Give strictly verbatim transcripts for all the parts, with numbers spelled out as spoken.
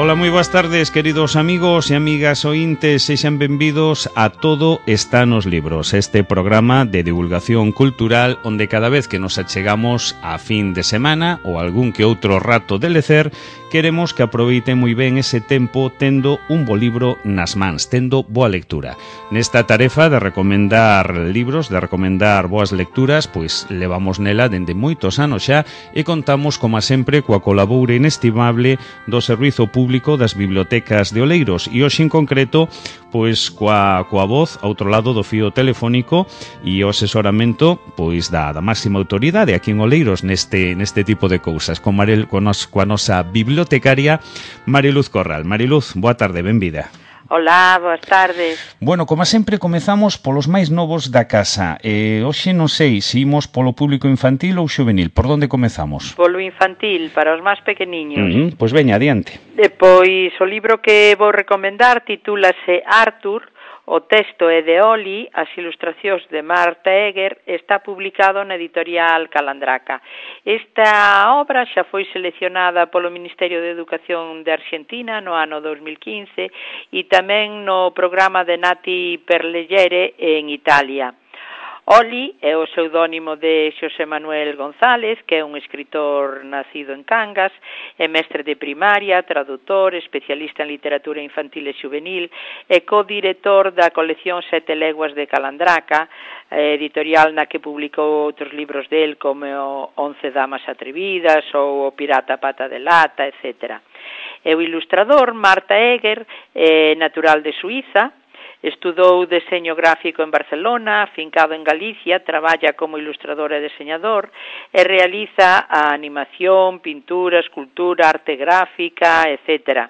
Ola, moi boas tardes, queridos amigos e amigas ointes, sexan benvidos a Todo está nos libros, este programa de divulgación cultural onde cada vez que nos achegamos a fin de semana ou algún que outro rato de lecer, queremos que aproveiten moi ben ese tempo tendo un bo libro nas mans, tendo boa lectura. Nesta tarefa de recomendar libros, de recomendar boas lecturas, pois levamos nela dende moitos anos xa e contamos, como sempre, coa colaboración inestimable do Servizo Público das Bibliotecas de Oleiros e hoxe en concreto pois coa, coa voz ao outro lado do fío telefónico e o asesoramento pois da, da máxima autoridade aquí en Oleiros neste, neste tipo de cousas con Marel, con nos, coa nosa bibliotecaria Mariluz Corral. Mariluz, boa tarde, benvida. Ola, boas tardes. Bueno, como sempre, comezamos polos máis novos da casa. Eh, hoxe non sei se imos polo público infantil ou xuvenil. Por onde comezamos? Polo infantil, para os máis pequeniños. Uh-huh. Pois veña, adiante. Depois, o libro que vou recomendar titúlase Arthur. O texto é de Oli, as ilustracións de Marta Eger, está publicado na editorial Calandraca. Esta obra xa foi seleccionada polo Ministerio de Educación de Argentina no ano dos mil quince e tamén no programa de Nati Perlegere en Italia. Oli é o pseudónimo de Xosé Manuel González, que é un escritor nacido en Cangas, é mestre de primaria, tradutor, especialista en literatura infantil e juvenil, e co-director da colección Sete Leguas de Calandraca, editorial na que publicou outros libros del como Once Damas Atrevidas ou O Pirata Pata de Lata, etcétera. E o ilustrador Marta Eger, é natural de Suíza, estudou deseño gráfico en Barcelona, afincado en Galicia, traballa como ilustrador e deseñador e realiza a animación, pintura, escultura, arte gráfica, etcétera.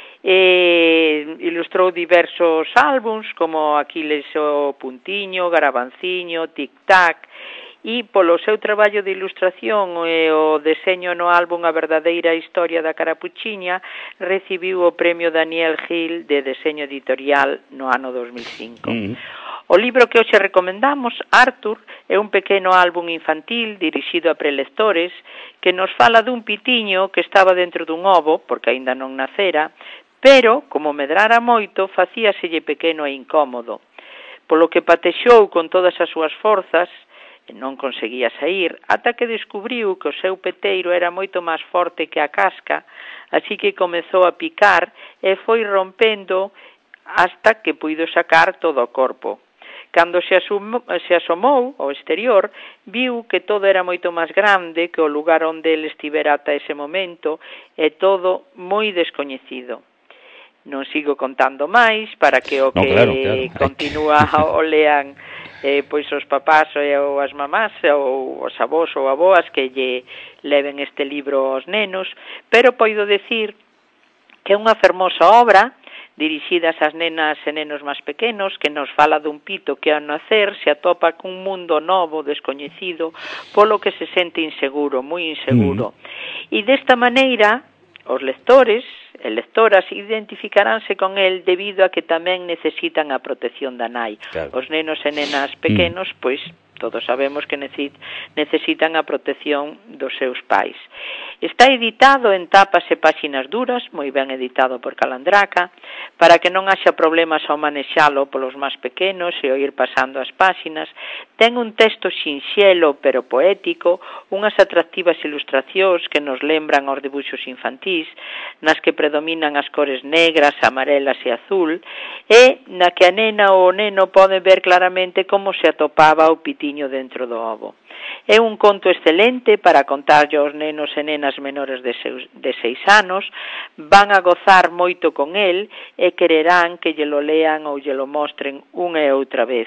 E ilustrou diversos álbums como Aquiles o Puntiño, Garabanciño, Tic Tac, e polo seu traballo de ilustración e o deseño no álbum A Verdadeira Historia da Carapuchiña recibiu o premio Daniel Gil de deseño editorial no ano dos mil cinco. Mm. O libro que hoxe recomendamos, Arthur, é un pequeno álbum infantil dirixido a prelectores que nos fala dun pitiño que estaba dentro dun ovo, porque aínda non nacera, pero, como medrara moito, facíaselle pequeno e incómodo. Polo que patexou con todas as súas forzas, non conseguía sair, ata que descubriu que o seu peteiro era moito máis forte que a casca, así que comezou a picar e foi rompendo hasta que puido sacar todo o corpo. Cando se, asumou, se asomou ao exterior, viu que todo era moito máis grande que o lugar onde ele estivera ata ese momento e todo moi descoñecido. Non sigo contando máis para que o que no, claro, claro. continúa o lean eh, pois os papás ou as mamás ou os avós ou aboas que lle leven este libro aos nenos, pero poido decir que é unha fermosa obra dirixida ás nenas e nenos máis pequenos que nos fala dun pito que ao nacer se atopa cun mundo novo, descoñecido, polo que se sente inseguro, moi inseguro. Mm. E desta maneira os lectores e lectoras identificaránse con el debido a que tamén necesitan a protección da nai. Claro. Os nenos e nenas pequenos, mm. pois, todos sabemos que necesitan a protección dos seus pais. Está editado en tapas e páxinas duras, moi ben editado por Calandraca, para que non haxa problemas ao manexalo polos máis pequenos e ao ir pasando as páxinas. Ten un texto sinxelo pero poético, unhas atractivas ilustracións que nos lembran aos debuxos infantís, nas que predominan as cores negras, amarelas e azul, e na que a nena ou o neno pode ver claramente como se atopaba o pitiño dentro do ovo. É un conto excelente para contarlle aos nenos e nenas menores de, seus, de seis anos, van a gozar moito con el e quererán que lle lo lean ou lle lo mostren unha e outra vez.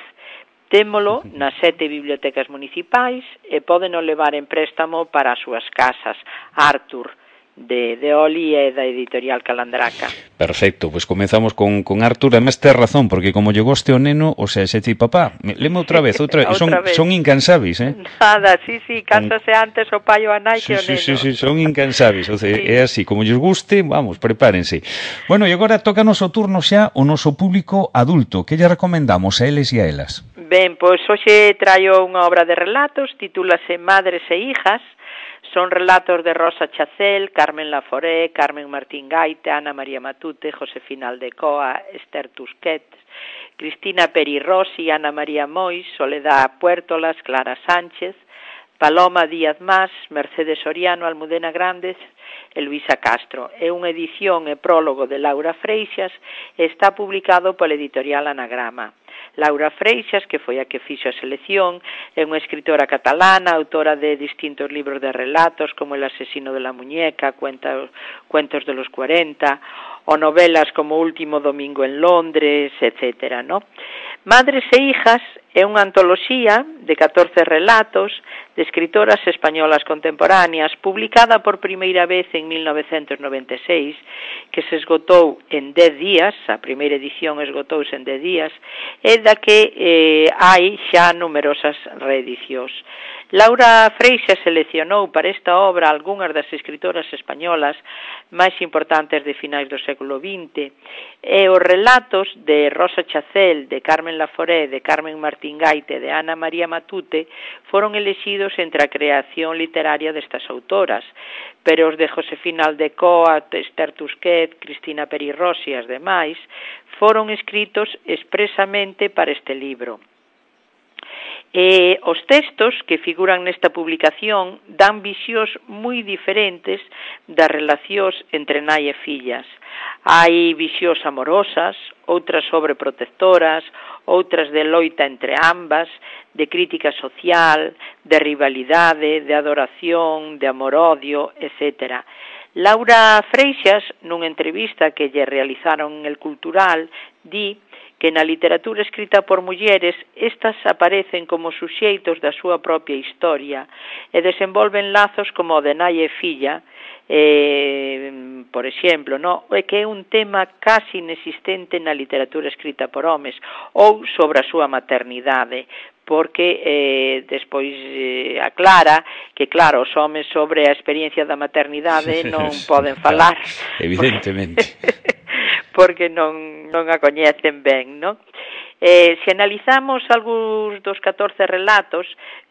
Témolo nas sete bibliotecas municipais e pódeno levar en préstamo para as súas casas. Arthur, de, de Oli e da editorial Calandraca. Perfecto, pois pues comezamos con, con Arthur. Además, tes razón, porque como llegou este o neno, o sea, xe ti, papá, leme outra vez, outra vez. Son, vez. Son incansables, eh? Nada, sí, sí, cánsase antes o pai ou a nai sí, que o sí, neno. Sí, sí, son incansables, o sea, sí. É así, como lles guste, vamos, prepárense. Bueno, e agora toca noso turno xa o noso público adulto. Que lle recomendamos a eles e a elas? Ben, pois hoxe traio unha obra de relatos, titúlase Madres e Hijas. son relatos de Rosa Chacel, Carmen Laforé, Carmen Martín Gaite, Ana María Matute, Josefina Aldecoa, Esther Tusquets, Cristina Peri Rossi, Ana María Mois, Soledad Puertolas, Clara Sánchez, Paloma Díaz Mas, Mercedes Soriano, Almudena Grandes e Luisa Castro. É unha edición e prólogo de Laura Freixas e está publicado pola editorial Anagrama. Laura Freixas, que foi a que fixo a selección, é unha escritora catalana, autora de distintos libros de relatos como El asesino de la muñeca, Cuentos, Cuentos de los cuarenta, o novelas como Último domingo en Londres, etcétera, ¿no? Madres e hijas é unha antoloxía de catorce relatos de escritoras españolas contemporáneas, publicada por primeira vez en mil novecentos noventa e seis, que se esgotou en dez días, a primeira edición esgotouse en dez días, e da que eh, hai xa numerosas reedicións. Laura Freixas seleccionou para esta obra algunhas das escritoras españolas máis importantes de finais do século vinte, e os relatos de Rosa Chacel, de Carmen Laforé, de Carmen Martín Gaite, de Ana María Matute foron elexidos entre a creación literaria destas autoras, pero os de Josefina Aldecoa, Esther Tusquets, Cristina Peri Rossi e as demais foron escritos expresamente para este libro. E os textos que figuran nesta publicación dan visións moi diferentes das relacións entre nai e fillas. Hai visións amorosas, outras sobreprotectoras, outras de loita entre ambas, de crítica social, de rivalidade, de adoración, de amor-odio, etcétera. Laura Freixas, nunha entrevista que lle realizaron en El Cultural, di que na literatura escrita por mulleres estas aparecen como suxeitos da súa propia historia e desenvolven lazos como o de nai e filla, eh, por exemplo, no? É que é un tema casi inexistente na literatura escrita por homes, ou sobre a súa maternidade, porque eh, despois eh, aclara que, claro, os homes sobre a experiencia da maternidade non poden falar. Evidentemente. Porque non, non a coñecen ben, non? Eh, se analizamos algúns dos catorce relatos,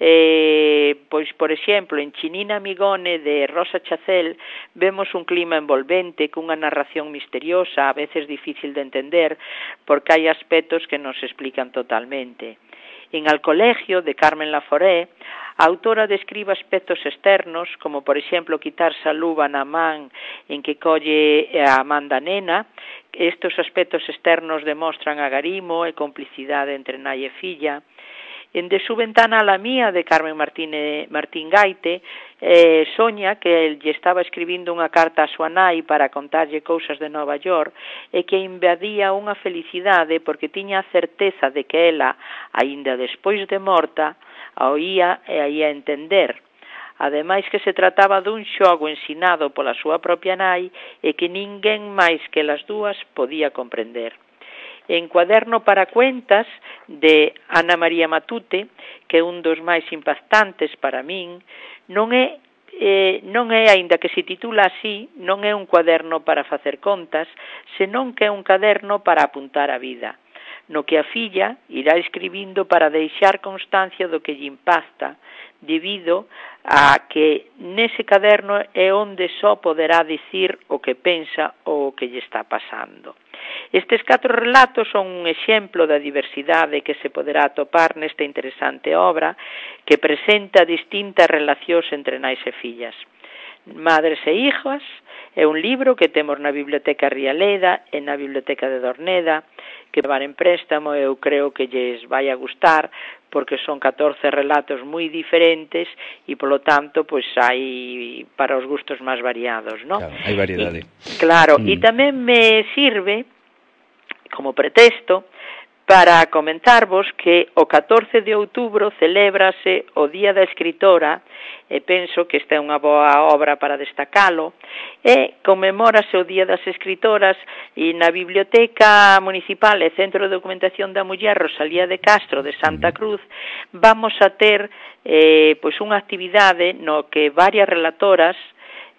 eh, pois, por exemplo, en Chinina Amigone, de Rosa Chacel, vemos un clima envolvente, cunha narración misteriosa, a veces difícil de entender, porque hai aspectos que non se explican totalmente. En Al colegio, de Carmen Laforé, a autora describe aspectos externos, como, por exemplo, quitarse a luva na man en que colle a man da nena. Estos aspectos externos demostran agarimo e complicidade entre nai e filla. En De su ventana a la mía, de Carmen Martín, Martín Gaite, eh, soña que el lle estaba escribindo unha carta a súa nai para contarlle cousas de Nova York e que invadía unha felicidade porque tiña a certeza de que ela, aínda despois de morta, a oía e a ia entender. Ademais que se trataba dun xogo ensinado pola súa propia nai e que ninguén máis que las dúas podía comprender. En Cuaderno para cuentas, de Ana María Matute, que é un dos máis impactantes para min, non é, eh, non é, aínda que se titula así, non é un cuaderno para facer contas, senón que é un caderno para apuntar a vida, no que a filla irá escribindo para deixar constancia do que lle impacta, debido a que nese caderno é onde só poderá dicir o que pensa ou o que lle está pasando. Estes catro relatos son un exemplo da diversidade que se poderá atopar nesta interesante obra que presenta distintas relacións entre nais e fillas. Madres e hijas é un libro que temos na Biblioteca Rialeda e na Biblioteca de Dorneda, que van en préstamo e eu creo que lles vai a gustar, porque son catorce relatos moi diferentes e, polo tanto, pois hai para os gustos máis variados, non? Claro, hai variedade. E, claro, mm. e tamén me sirve como pretexto para comentarvos que o catorce de outubro celébrase o Día da Escritora, e penso que esta é unha boa obra para destacalo, e conmemórase o Día das Escritoras, e na Biblioteca Municipal e Centro de Documentación da Muller Rosalía de Castro de Santa Cruz vamos a ter eh, pois unha actividade no que varias relatoras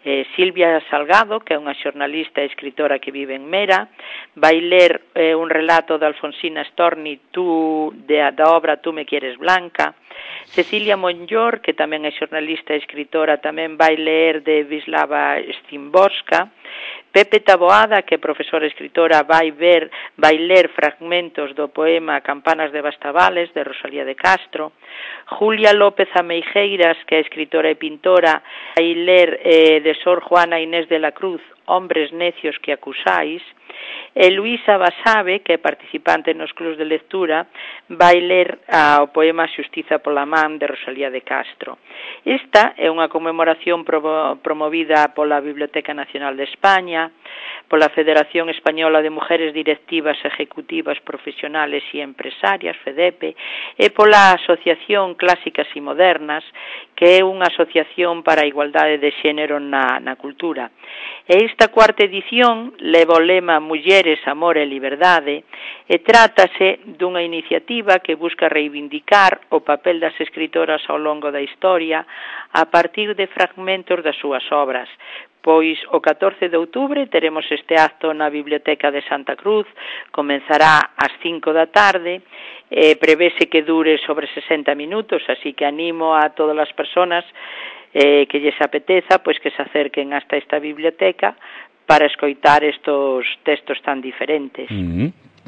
eh, Silvia Salgado, que é unha xornalista e escritora que vive en Mera, vai ler eh, un relato de Alfonsina Storni, tú, de, da obra Tú me quieres blanca. Cecilia Monllor, que tamén é xornalista e escritora, tamén vai ler de Wisława Szymborska. Pepe Taboada, que é profesora e escritora, vai ver, vai ler fragmentos do poema Campanas de Bastavales, de Rosalía de Castro. Julia López Ameijeiras, que é escritora e pintora, vai ler eh, de Sor Juana Inés de la Cruz, Hombres necios que acusáis. E Luisa Basabe, que é participante nos clubs de lectura, vai ler ah, o poema Xustiza pola man, de Rosalía de Castro. Esta é unha conmemoración promo, promovida pola Biblioteca Nacional de España, pola Federación Española de Mujeres Directivas, Ejecutivas, Profesionales e Empresarias, FEDEPE, e pola Asociación Clásicas e Modernas, que é unha asociación para a igualdade de xénero na, na cultura. E esta cuarta edición leva o lema Mulleres, Amor e Liberdade e trátase dunha iniciativa que busca reivindicar o papel das escritoras ao longo da historia a partir de fragmentos das súas obras. Pois o catorce de outubro teremos este acto na Biblioteca de Santa Cruz, comenzará ás cinco da tarde, eh, prevese que dure sobre sesenta minutos, así que animo a todas as persoas eh, que lles apeteza, pois que se acerquen hasta esta biblioteca para escoitar estos textos tan diferentes. Uh-huh.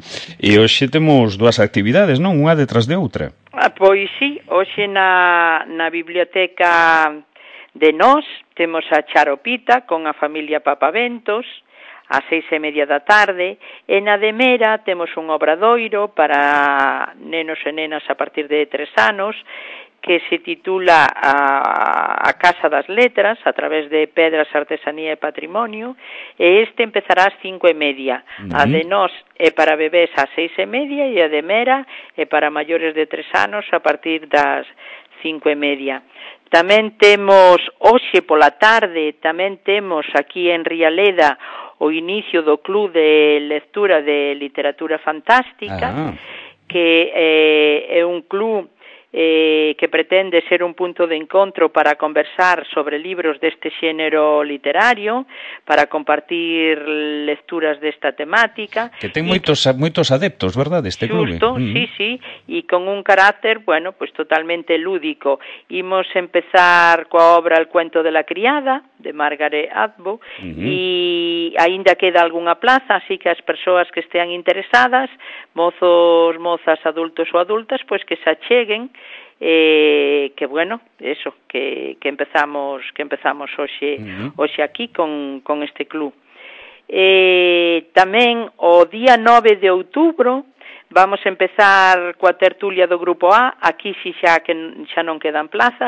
E hoxe temos dúas actividades, non? Unha detrás de outra. Ah, pois sí, hoxe na, na biblioteca de Nós temos a Charopita con a familia Papaventos ás seis e media da tarde, e na de Mera temos un obradoiro para nenos e nenas a partir de tres anos que se titula a, a Casa das Letras a través de Pedras, Artesanía e Patrimonio, e este empezará ás cinco e media. Uh-huh. A de Nós é para bebés ás seis e media e a de Mera é para maiores de tres anos a partir das cinco e media. Tamén temos, hoxe pola tarde, tamén temos aquí en Rialeda o inicio do Club de Lectura de Literatura Fantástica, ah. que eh, é un club eh, que pretende ser un punto de encontro para conversar sobre libros deste xénero literario, para compartir lecturas desta temática. Que ten moitos moitos adeptos, verdade, este club? Justo, mm. sí, sí, e con un carácter, bueno, pues totalmente lúdico. Imos empezar coa obra El cuento de la criada, de Margaret Atwood, uh-huh. e aínda queda algunha plaza, así que as persoas que estean interesadas, mozos, mozas, adultos ou adultas, pois que se acheguen, eh, que bueno, eso, que, que empezamos que empezamos hoxe, uh-huh. hoxe aquí con, con este club. Eh, tamén o día nove de outubro vamos a empezar coa tertulia do Grupo A, aquí si xa que xa non quedan plazas,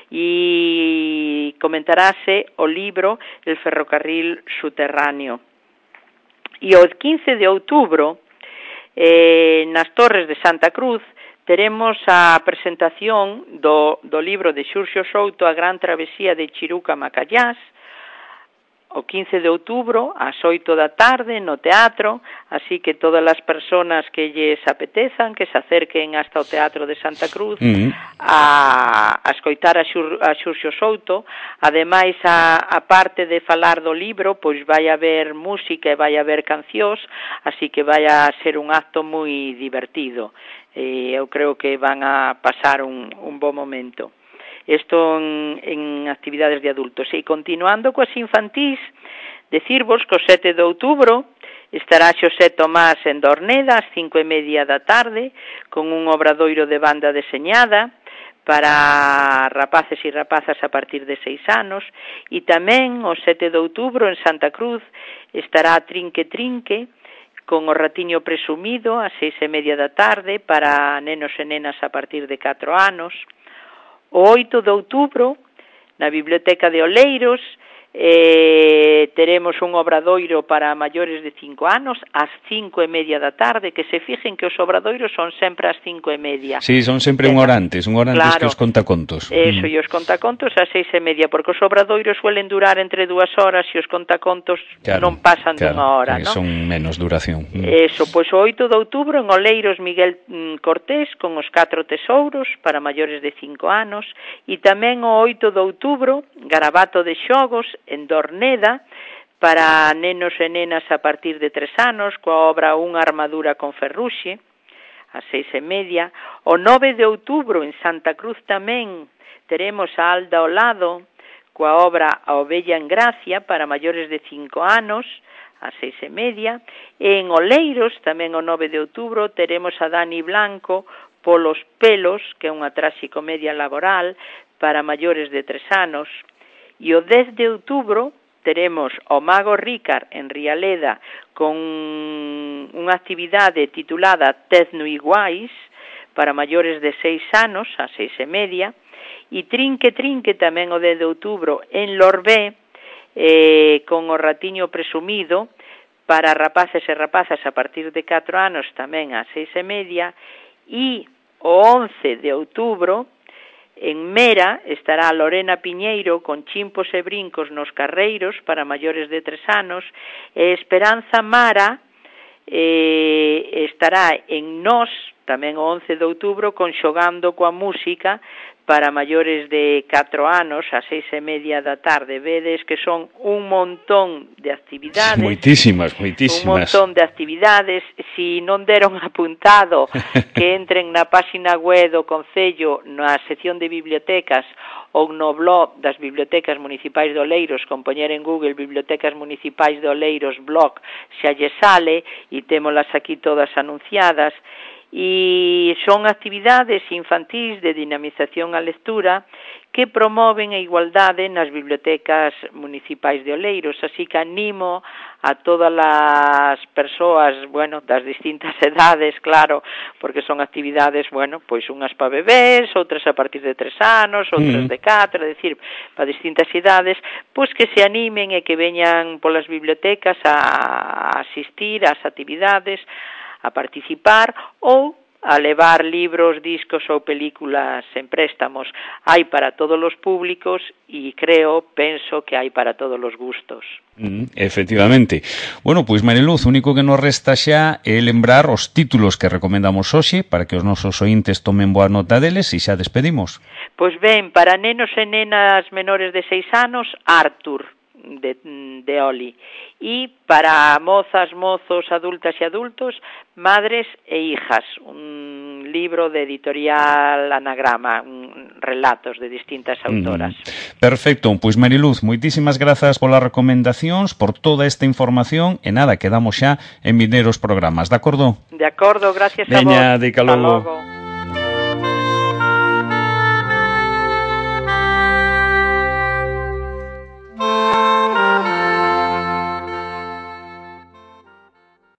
e comentarase o libro El ferrocarril subterráneo. E o quince de outubro, eh, nas Torres de Santa Cruz, teremos a presentación do, do libro de Xurxo Souto, A gran travesía de Chiruca a Macallás, o quince de outubro, ás oito da tarde, no teatro, así que todas as persoas que lles apetezan, que se acerquen hasta o Teatro de Santa Cruz, uh-huh. a, a escoitar a, Xur, a Xurxo Souto. Ademais, a, a parte de falar do libro, pois vai haber música e vai haber cancións, así que vai a ser un acto moi divertido. Eh, eu creo que van a pasar un, un bo momento. Isto en, en actividades de adultos. E continuando coas infantís, decirvos que o sete de outubro estará Xosé Tomás en Dorneda ás cinco e media da tarde con un obradoiro de banda deseñada para rapaces e rapazas a partir de seis anos, e tamén o sete de outubro en Santa Cruz estará Trinque Trinque con o ratiño presumido ás seis e media da tarde para nenos e nenas a partir de catro anos. O oito de outubro, na Biblioteca de Oleiros, eh, teremos un obradoiro para maiores de cinco anos ás cinco e media da tarde, que se fijen que os obradoiros son sempre ás cinco e media. Sí, son sempre un hora antes, un hora antes claro, que os contacontos. Eso, mm. e os contacontos ás seis e media, porque os obradoiros suelen durar entre dúas horas e os contacontos claro, non pasan claro, dunha hora, non? Son menos duración. Mm. Eso, pois o oito de outubro en Oleiros Miguel Cortés con os catro tesouros para maiores de cinco anos, e tamén o oito de outubro Garabato de Xogos en Dorneda, para nenos e nenas a partir de tres anos, coa obra Unha armadura con ferruxe, a seis e media. O nove de outubro, en Santa Cruz tamén, teremos a Alda ao lado, coa obra A ovella en gracia, para maiores de cinco anos, a seis e media. E en Oleiros, tamén o nove de outubro, teremos a Dani Blanco, Polos pelos, que é unha traxicomedia laboral, para maiores de tres anos. E o dez de outubro, teremos o Mago Ricard en Rialeda con unha actividade titulada Tezno Iguais para maiores de seis anos, a seis e media, e Trinque Trinque tamén o dez de outubro en Lorbé eh, con o Ratiño Presumido para rapaces e rapazas a partir de catro anos tamén a seis e media, e o once de outubro en Mera estará Lorena Piñeiro con Chimpos e brincos nos carreiros para maiores de tres anos, e Esperanza Mara eh, estará en Nós, tamén o once de outubro, con Xogando coa música para maiores de catro anos, a seis e media da tarde. Vedes que son un montón de actividades. Moitísimas, moitísimas. Un montón de actividades. Si non deron apuntado, que entren na página web do Concello, na sección de bibliotecas, ou no blog das Bibliotecas Municipais de Oleiros, con poñer en Google Bibliotecas Municipais de Oleiros blog, xa lle sale, e témolas aquí todas anunciadas. E son actividades infantís de dinamización á lectura que promoven a igualdade nas bibliotecas municipais de Oleiros, así que animo a todas as persoas, bueno, das distintas edades, claro, porque son actividades, bueno, pois unhas para bebés, outras a partir de tres anos, outras mm. de catro, é dicir, para distintas idades, pois que se animen e que veñan polas bibliotecas a asistir ás actividades, a participar ou a levar libros, discos ou películas en préstamos. Hai para todos os públicos e creo, penso que hai para todos os gustos. Mm, efectivamente. Bueno, pois Mariluz, o único que nos resta xa é lembrar os títulos que recomendamos hoxe para que os nosos ointes tomen boa nota deles e xa despedimos. Pois ben, para nenos e nenas menores de seis anos, Arthur, de, de Oli, e para mozas, mozos, adultas e adultos, Madres e hijas, un libro de editorial Anagrama, un, relatos de distintas autoras. Mm, perfecto, pois Mariluz, moitísimas grazas polas recomendacións, por toda esta información, e nada, quedamos xa en vinderos programas, de acordo? De acordo, gracias Veña, a vos. Veña, de logo.